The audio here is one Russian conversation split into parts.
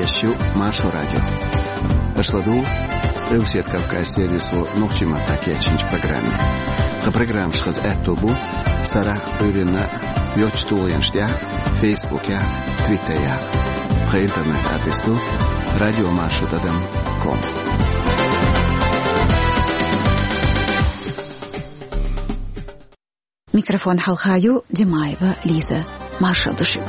Еще Маршо радио. Ашладу Элсиет Кавказ сервису Нохчима такечинч программе. Ха программ шхаз этубу Сара Урина Йочтулянштя Фейсбуке Твиттере. Ха интернет адресу radiomarsho.com. Микрофон Халхаю Димаева Лиза Маршадушик.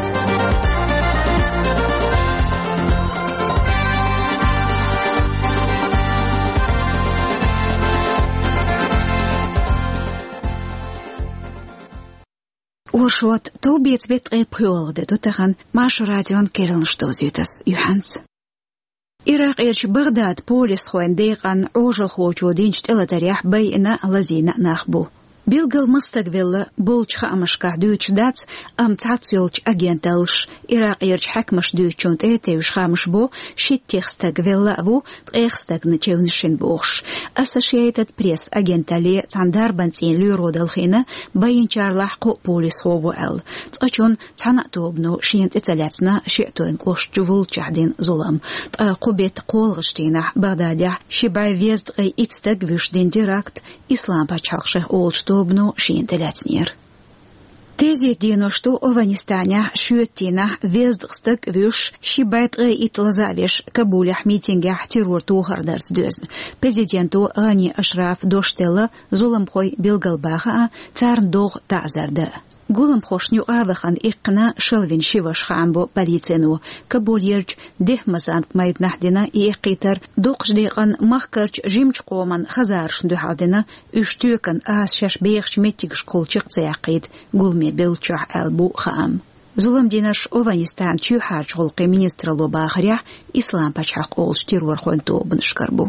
Ошот тобиец бет эпхёлде дотахан Маршо радион кернштозитас Юханс. Ирак ирч Багдад полис хоен дейган ожил хочо динчт элатарях байна лазина нахбу. Билгал мастагвилла болчха амашках дүйч дац ам цацюлч агенталш Ирак ирч хакмаш дүйчунт этевш хамш бо шиттехстагвилла бу эхстагны чевншин бохш. Associated Press агентали цандар бантин люродалхина байинчарлахко полис хову эл. Цачун цанатубну шинт эцаляцна шиэтуэн кош чувулчахдин зулам. Кубет колгштина Багдадя шибай везд ицтагвюшдин диракт ислам пачалших олчту обну шинтелятнер. Тези дино что Афганистане шүттина вездгстык вюш шибайт итлазавеш Кабулях митингах террор тухардарц дөзн. Президенту Ани Ашраф доштела зуламхой Белгалбаха царндох тазарды. Гулам хошню авахан икна шелвин шиваш хамбо полицену Кабульерч дехмазант майднахдина и икитар доқждиған махкарч жимчқоман хазаршнду халдина үштюкан асшаш бейхч метигш колчық цяқид гулме белчах албу хам. Зулам динаш Афганистан чухарч холқи министра лобахря ислам пачақ олш террор хонту бншкарбу.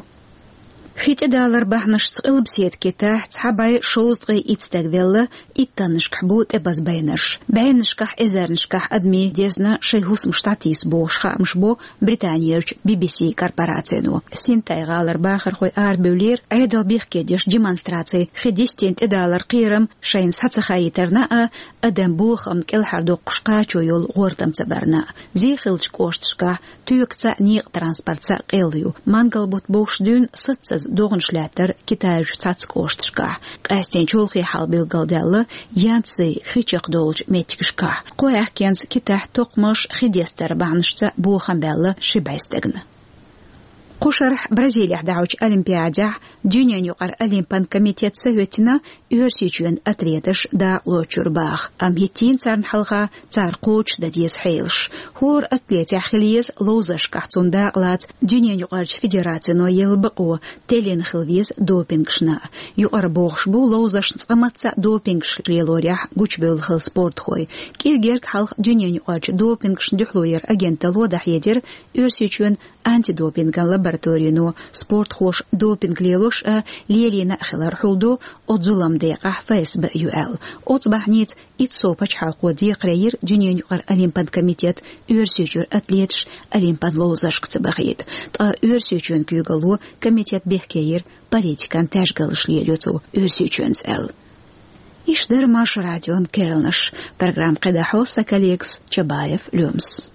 $5 бахнаш цылбсет кета цхабай шоузгы ицтагвелла иттанышкхбут эбазбайнаш. Байнышках эзернышках адми дезна шейхусм штатис бо шхамшбо Британиерч BBC корпорацияну. Синтайгалар бахар хой ардбевлер айдал бихке деш демонстрации $10 қирам шейн сацахайтерна адам бухам келхардо қушқа чойол ғортам цабарна. Зихилч коштшка түйекца ниқ транспортца қелью. Мангалбут бошдүн сытсыз доғыншлятыр Китайш цацкоштшка. Қастен чолхи халбил галдаллы янцы хичық долж метикшка. Қояқ кенс Китах тоқмыш хидестер бағнышца бухамбеллы шибайстыгны. Кушарх Бразилия дауч Олимпиада дюнян юқар Олимпан комитет советина үрсичуен атлетыш да лочурбах. Амхитин царн халға цар қоч да дез хейлш. Хор атлетя хилиез лозаш кахцунда глац дюнян юқарч федерацияно елбықу телен хилвез допингшна. Юқар боғшбу лозаш цаматца допингш лелорях гучбел хил спорт хой. Киргерк халқ дюнян юқарч допингш дюхлоер агента лодах едер үрсичуен антидопинга лабораторину спорт хош допинг лелош лелина хилар хулду отзулам дейqa фейсб юэл отбахниц итсопач халқо дейqрейер дюнян юқар Олимпиад комитет үрсичур атлетш Олимпиад лозаш кцбахид та үрсичун кюгалу комитет бехкейер политикан тәжгалыш лелёцу үрсичунс эл Ишдер Маршо радион кернаш программ қедахо Сакалекс Чабаев Люмс.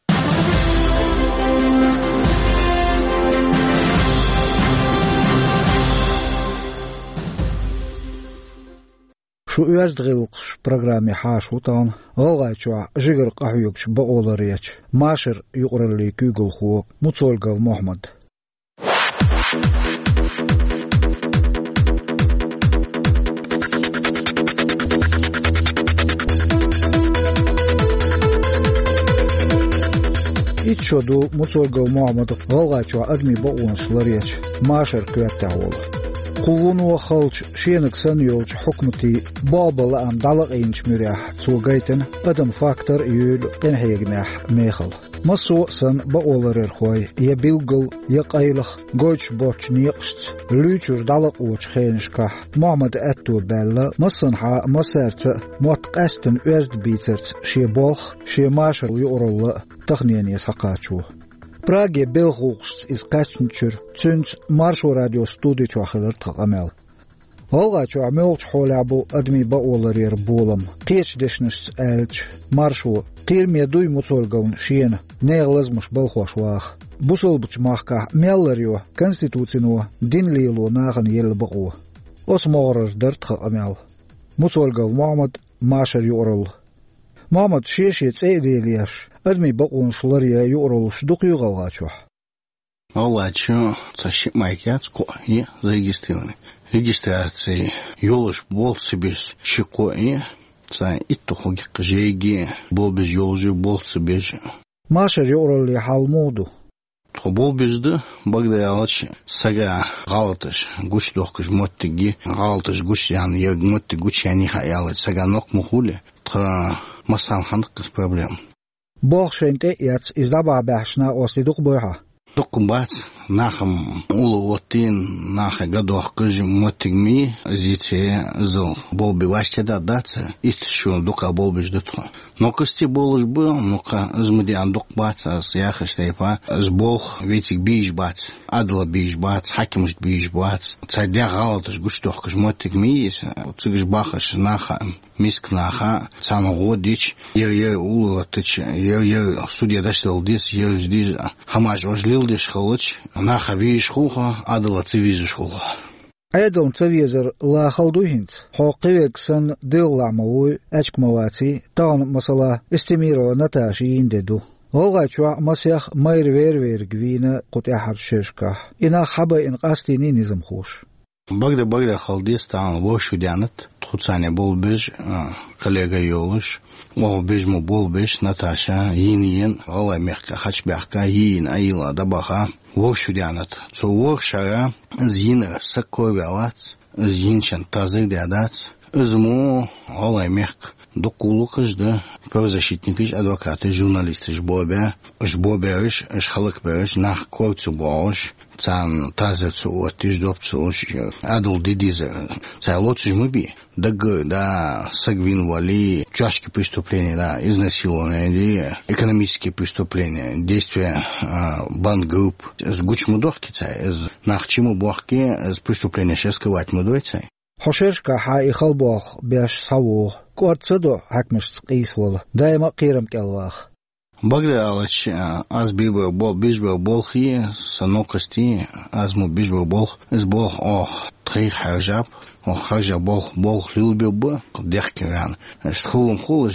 شو يزدغلقش برنامج حاش وطان غايتشوا جيجر قحيوكش بقولريتش ماشر يقرر لي كيغل خو متصولقف محمد يتشودو متصولقف محمد غايتشوا أدمي بقونش لريتش ماشر كيرتاول قوون وخلش شينك سنيولش حكمتي بابا لأم دلق إنش مريح توقيتن أدم فاكتور يول إنهيجناح ميخل مسو سن بقولر الخوي يبيلقل يقايلخ قوش بوش نيقشت لوچور دلق وش خينشكح محمد أتو بلا مسنحا مسارت متقاستن أزد بيترت شي بولخ شي ماشر يقرل تخنين يساقاتشو Праге Белхугс из Качнчур, Цюнц Маршо радио студию Чуахилер Тхамел. Olgaço amolç holabo admi ba olarir bolam. Qeç deşniş elç marşo qirmiye duy mutsolgaun şiyena. Neğlazmış balxoşwaq. Busolbuç mahka mellaryo konstitutsino dinlilo nağın yelbaqo. Osmoraj dart amel. Mutsolgav Muhammad Maşar yorul. Muhammad şeşe tseydeliyar. Admi baqon şulariya yorul şduq yuğalgaço. Olgaço taşı maykatsko и зарегистрированы. Регистрации ёлыш болсы без шикои, ца иттухоги жеги, бол без ёлжи болсы без. Maşar yorul li halmodu. Бол безді бағдайалыч сага ғалтыш гуч доқыш моттиги ғалтыш гуч яны ег мотти гуч яни хаялыч сага нок мухули тха масан хандық проблем. Бохшенте яц издaba бахшна ослидуq бойха. Докумбац нахам улу оттин наха гадох кыж моттигми зице зыл бол биваште да даца ит шу дука бол безді тха. Но кысти болыш был, ну-ка змуди андук бац аз яхаштайпа з бол ветик биш бац адла биш бац хакимыш биш бац цайдя ғалтыш гуч доқыш моттигми цыгыш бахыш наха миск наха цана годич ер улу оттыч ер судья даштыл дис ер ждиш хамаш ожлил диш халыч наха виш хуха адла цивиш хуха. Айдон цавизер ла халдуинц. Хоқивексан дилламовой ачкмаваци тан масала истемиро наташи индеду. Олгачва масях майрвервер гвина қутяхар шешка. Ина хаба ин қастини низм хуш. Багда халдистан вошу дянат. Тхуцане бол беж коллега ёлыш. О бежму бол беж Наташа ин ола мехка хачбяхка ин аила дабаха. Вошу дянат. Цо вошара зина саковявац. Зинчан тазы дядац. Изму ола мехка. Докулукыжды правозащитникыж, адвокаты, журналисты жбобя, жбобяш, халыкбяш, нах койцу бош, цан тазацу оттиж допцу адул дидиза, цай лоцуж мыби, да сагвин вали, тяжкие преступления, да, изнасилования, экономические преступления, действия бандгрупп, с гучмудохки цай, с нахчиму бохки, с преступления шесковать мудой цай. Хошешка хай халбох бяш саву кварцадо хакмаш цqis вол дайма qirам келвах. Багдалач аз бибо бол бижбо болхи санокасти аз му бижбо бол из бол ох три хажаб хажаб бол хилбо дехкан хулум хулж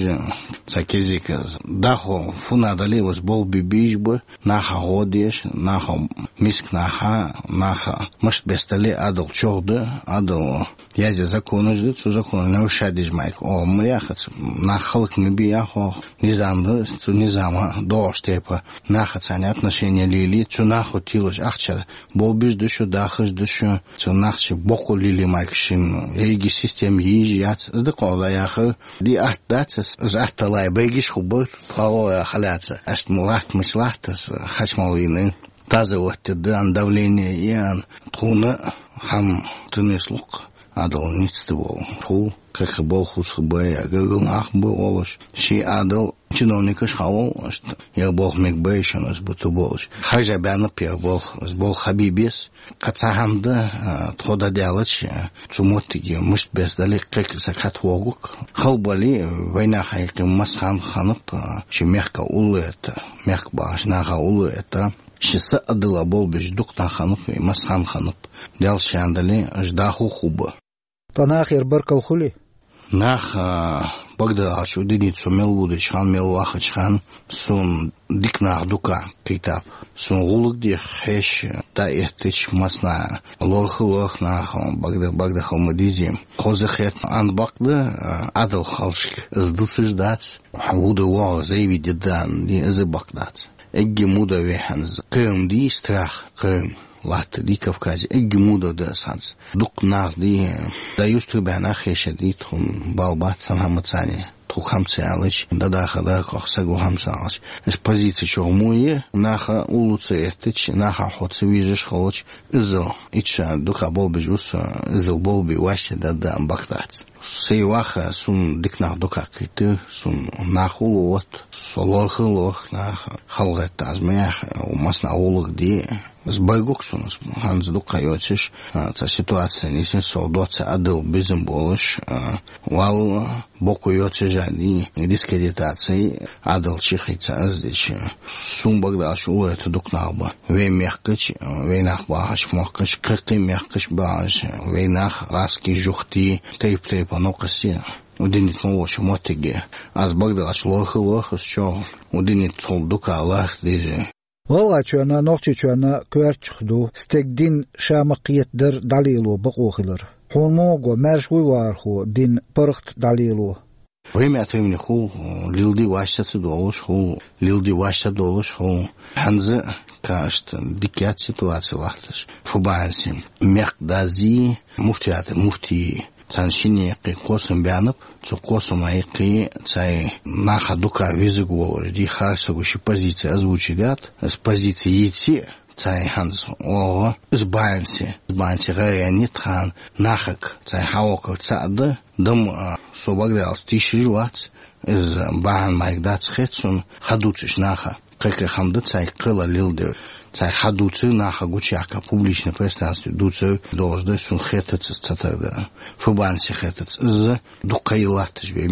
цакезик дахо фунадали was бол бижбо наха годеш наха миск наха мышт бестали адал чогды адал язе законыжды цу закон наушадиж майк о мряхац нахалк мби яхо низамды низама доштепа нахацани отношения лили цу нахо тилош ахча бол бижды шу дахыш душу цу нахчи боку лили майкшин эги систем ежи яц зды кода яхы ди аттацс захталай бегиш хубы фало халяца ашт мулат мышлахтас хачмалины тазы оттеды давление ян туны хам тынеслук адал ницты бол тул как бол хусбая гыгыл ах болош ши адал чиновникыш хавол я бол мекбейшн аз буту болош хажа банып я бол хабибес кацахамды тода дялыч цумотиги мышт бездали как сакат вогук халбали война хайкы масхан ханып ши мягко улыта мягко баш нага улыта шиса адыла бол беш дуктан ханып масхан ханып дял шандали ждаху хуба танахир баркал хули нах багда ачу диницу мелвудыч хан мелвахыч хан сун дикнах дука китап сун гулык ди хеш та эхтич масна лохлох нах багда халмадизи хозахет ан бакды адыл халшик издусыждац вуды ва заявиди дан ди изы бакдац эгги муда веханз кым ди страх кым лат ди Кавказе эгги муда да санс дук нах ди да юсту бана хеше ди тун балбат самамцани тухамцы алыч да хада кохсагу хамсалыч с позиции чогмуе наха улуцы этич наха хоцы вижеш холоч изо ича дука болбежус изо болби ваще да бактац сейваха сун дикнах дука киты сун нахулу вот Солох нах халгат азмех умасна улуг ди сбайгуксунус ханзду кайотиш та ситуация нисен солдоца адыл безим болыш вал боку йотежани дискредитации адыл чихица аздич сумбагдаш улет дукнаба ве мехкач вейнах бахаш мохкач кыркы мехкач баш вейнах раски жухти тейп анокаси удинит молоч мотиге аз багдаш лох що удинит солдука аллах диже والله نوخشينا كوارتشخدو ستيك شامقيت در دليلو بقوخلر حوموغو مرشوي وارخو دين برخت دليلو Время от времени хул лилди ваштаться долуш хул лилди вашта долуш хул ханзы кашт дикят ситуация лахташ фубанси мехдази муфти Цаншине косом бянып, косом айки цай наха дука визугу ди хасугуши позиции озвучивят с позиции идти цай ханз о сбанси гаяни тхан нахак цай хавока цады дым собагдал тишижвац из бан майгдац хетсун хадуциш наха как хамда цай кыла лилды цай хадуцы наха гучака публичное пространство дуцы должны сун хетец цатада фубанси хетец з дукайлатыш бе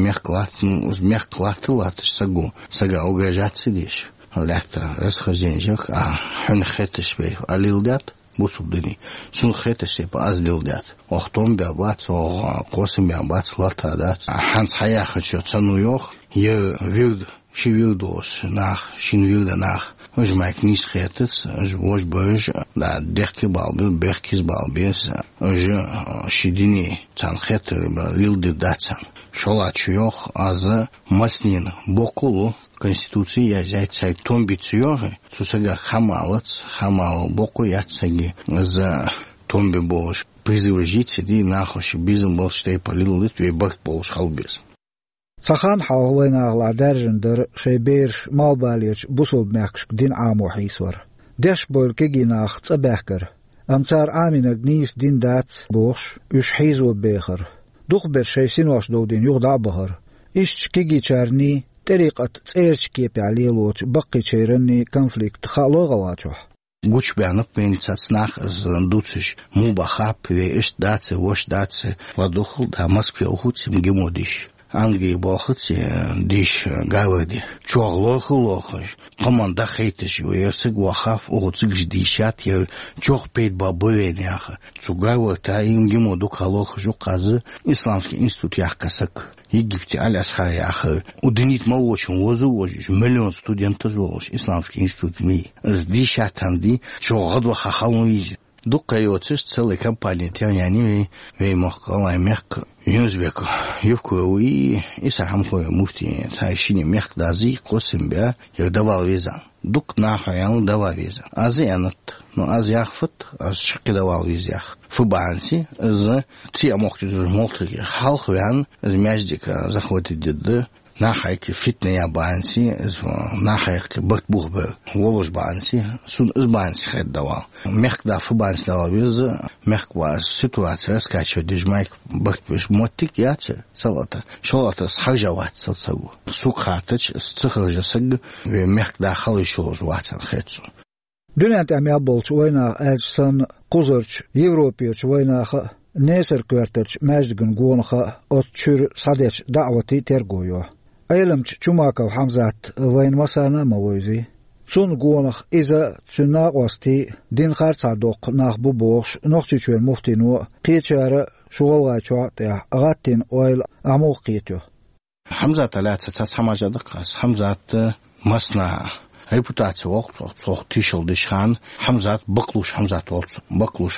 мехклат латыш сага угрожаться дишь лята расхождение хан хетеш бе алилдат бусубдыни сун хетеш бе азлилдат охтом бе бац косым бе бац латадат ханс хая хочу цану ёх е вилд Шивилдос нах шинвилда нах ожмайк нис хетец ожвош бож да дехки балбил бехкис балбис ож шидини цан хетер лилды дацан шолачуёх аз маснин бокулу конституции язять сай томбицуёры сусага хамал боку яцаги за томби бош призывы жить ди нахоши бизм бол штей полил лит вей бахт болш халбис صخان حاولنا على درجندر شيبير مالباليش بوصل ماكش دين عامو حيسور ديش بول كيجينا اخت بحكر امتار امينك نيس دين دات بوش اش حيزو بيخر دوخ بير شيسين واش دو دين يغدع بهر اش كيجي چارني طريقة تسيرش كيبي عليلوش بقي چيرني كونفليكت خالو غواتوح Guch bernab wenn nach dutzig mubachab we ist daze wosch daze waduchel da Moskwe uhutzim gemodish Англии бахти диш гавади чоглохлохш команда хейтеш уерсиг вахаф уциг ждишат я чох пейт бабуленяха цугава та ингимо дукалох жуказы исламский институт яхкасак Египте алясхаяха уденит молочен возуж миллион студентов золош исламский институт ми сдишатанди чогадва хахалуиз Дукайотиш целая компания тяняни вей мохкалай мягко Юзбеку ювку уи и сахамхой муфти тайшини мехдази косимбя я давал виза дук нахаян давал виза азиянат но азияхфат аз шики давал визях фубанси з тия мохти жмолтги халхвян з мяждика заходит дед нахайки фитная банси нахайки бакбухбе волож банси сун из банси хед давал мехда фубанси давал виз мехква ситуация скачивает дежмайк бакбеш мотик яце салата шолата схажават салсагу сукхатыч сцихажасаг мехда халышолож ватсан хетсу Дунят амя болч война эльсан кузырч Европиоч войнаха несер квартирч мәждгін гонха отчур садеч дa'вати тергойо Айламч чумаков Хамзат войн масана мавойзи Цун гонах иза цунaqwasti din kharsa doq naq bu box noqchichwer muftinu qichara shugalga chwata agatin oil amu qityo Хамзат алаца цамажадық Хамзат масна репутация оқ тишылдышхан Хамзат баклуш Хамзат олц баклуш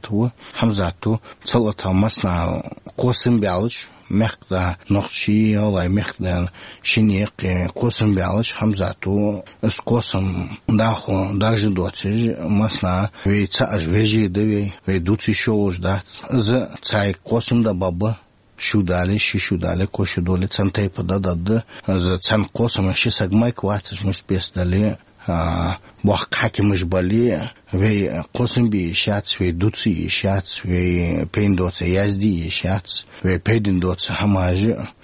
Хамзату цалата масна қосым бялыш мехда нохчи олай мехдан шинеқ қосым бялыш Хамзату с қосым дахо даже доциж масна вей цаж вежи девей вей дуци шолуш да з цай қосым да баба Шудали, кошудоли, цантай подадады, за цан косом ще сагмай кватиш мы спестали, бах хакимыш бали, вей косом би шац, вей дуци шац, вей пейндоца язди шац, вей пейдиндоца хамажи,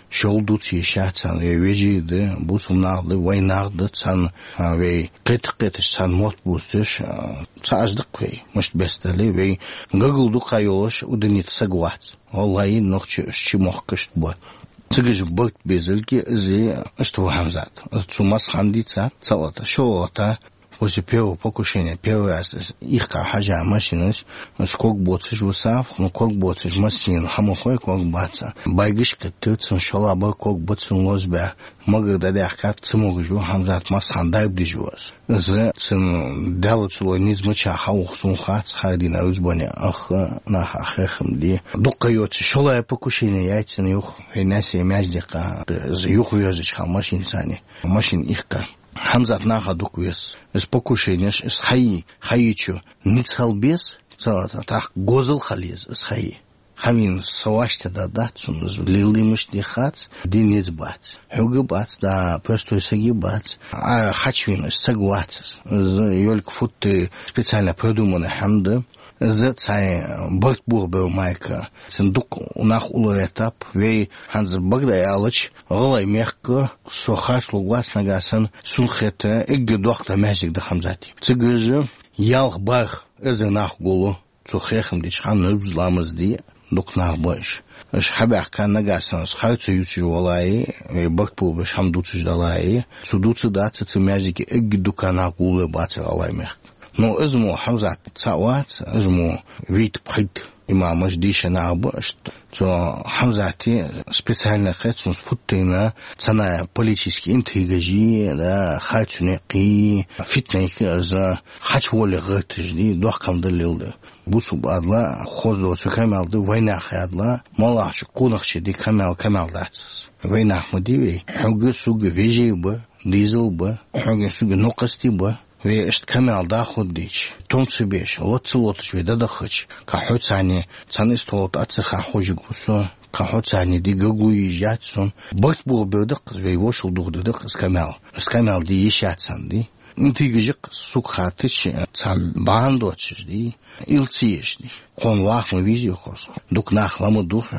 شولدوتي شاتان ويجي ده بوسناغ ويناغ تان وي قيت تان موت بوستش صاصدق وي مش بستلي وي غوغل دو قايوش ودنيت سغوات والله نوخش شي موخكش بو تجيش بوت بيزلكي زي اشتو حمزات تسمس خانديца цалата шоата после первого покушения первый раз их хажа машинаш сколько боциш усав ну как боциш машин хамохой как баца байгишка тыцын шолаба как боцын лозбе магда да как цмогжу хамзат мас хандайб дижуас з цын далцло низмача хаухсун хац хадина узбоня ах на хаххмди дукайот шолая покушение яйцын юх фенаси мяждика юх ёзыч машин сани машин ихка Хамзат наха дуквес. С покушением с хаичу ницхалбес целата так гозл халез с хаи. Хамин савашта да датсун лилимыш дихац динец бац. Хуга бац да просто саги бац. А хачвин сагвац. Ёльк футты специально продуманы хамды. За цай бортбурбе майка цендук унах уло этап вей ханз багдай алыч голай мягко сохаш лугас нагасан сулхета игге дохта мәжик да хамзати цыгыжы ялх бах эзенах гулу цухехм дич хан үзламыз ди дукнах бош эш хабах кан нагасан схайцу ючи волай бортбурбе хамдуцж далай цудуцу да цы мәжики игге дукана гулу баца алай мягко Но изму хамзат цават, изму вид прид имамаш дишана абашт, то хамзати специально хэцун спуттина цана политические интригажи, да хачунеки, фитнейки за хачволи гытыжди, дохкам далилды. Бусуб адла хозо цукамалды война хадла, малахш кунахчи ди камал датс. Война мудиви, хугы сугы вежей бы, дизел бы, хугы сугы нокасти бы. ويشت كمال داخل ديش تونس بيش لطش ويدا دخش كحوت ثاني ثاني استوت أتسخ حوج قصو كحوت ثاني دي جوجوي جاتسون بقت بودق وي وصل دق كمال دي يشاتسان دي انتي جيق سوق خاتش تال باندوتش دي إلتيش دي قون واخن فيديو خاص دوك نخلم دوخ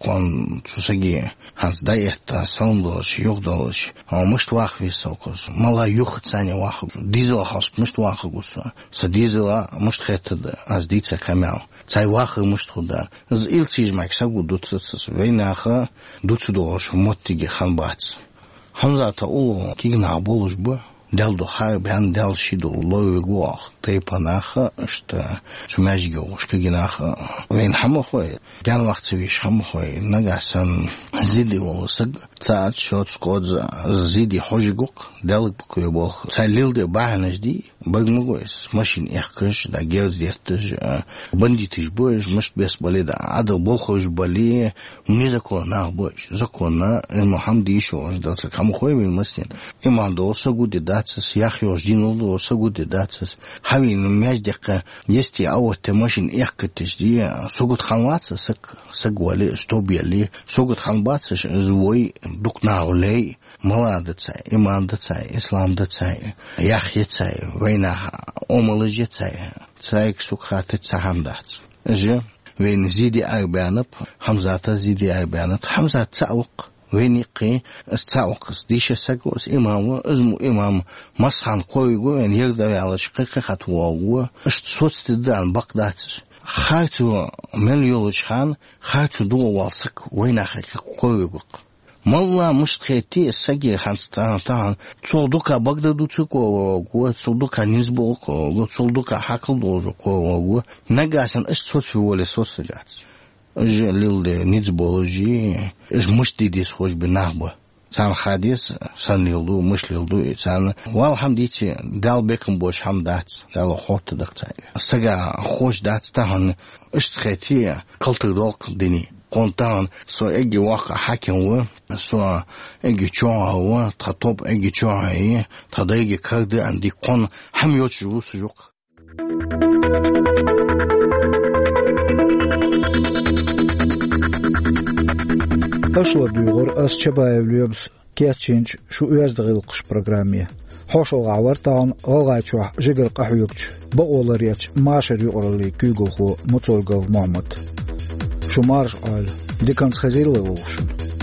قون تسجي هنز دايتا ساندوش يوغدوش مشت واخ ويسوكوس مالا يوخ ثاني واخ ديزل خاص مشت واخ غوسا سديزلا مشت خيتد از ديتا كمال цай واخ مشت خدا از إلتيج ماكسا دوتس ويناخا دوتسدوش موتيجي خنباتس حمزة أولو كيغنا بولش بو دل خار بان دل شيدو لوي غوخ تيباناخا اشتا سماجيو شكيناخا وين حمو خوي كان وقت سويش حمو خوي نغاسن زيدي ولسق تاعت شوت سكود زيدي حوجيغوك دل بكوي بول تايليل دي باهنش دي بغمغويس ماشين اخكش دا جيرز ديرتج بنديتش بوش مش بس بالي دا عدل بول خوش بالي نيزاكونا بوش زاكونا المحمدي شو اجدات حمو خوي من مسين ايمان دوسا غودي датсас яхёж динул согуд датсас хавин мяждека есть ауте машин эхкатиш ди согуд ханваца сагвали стобиали согуд ханбаца звой дукнаулей маладацай имандацай исламдацай яхьецай война омалыжецай цайк сукхаты цахамдац же вен зиди арбянып хамзата зиди арбянып хамзат цаук وينيقي استعوقس ديش ساقوس إمام اسمه إمام مسخان قويقو يعني يقدر على شقيقة خطوة اشت صوت تدان بقداتش خاتو من يولوش خان خاتو دو والسك ويناخي قويقو مالله مشتخيتي الساقي خانستان تصولدوكا بقدادو تسوكو تصولدوكا نزبوكو تصولدوكا حاكل دوجوكو نقاسن اشت صوت في ولي صوت سجاتش جليل نيزبولوجي إيش مشتدي سخوش بنهبة سان حديث سان يلدو مش يلدو سان والحمديتي دال بكم بوش حمدات دال خوت دكتاي سجا خوش دات تهن اشتخيتي كلتر دولك ديني قنطان سو اجي واقع حاكم و سو اجي چوها و تطوب اجي چوها هي تدايجي كرد عندي قن هم يوتشو سجوك أشلا ديغور أس شبايب اليومس كياتشينش شو يزدغيلقش برنامية حوشل غاور تاون غايتشوح جيجر قحيوبش بقولرياتش ماشر يقرلي كيغل خو مطولغو محمد شو مارش آل دي كانت خزيل لغوشن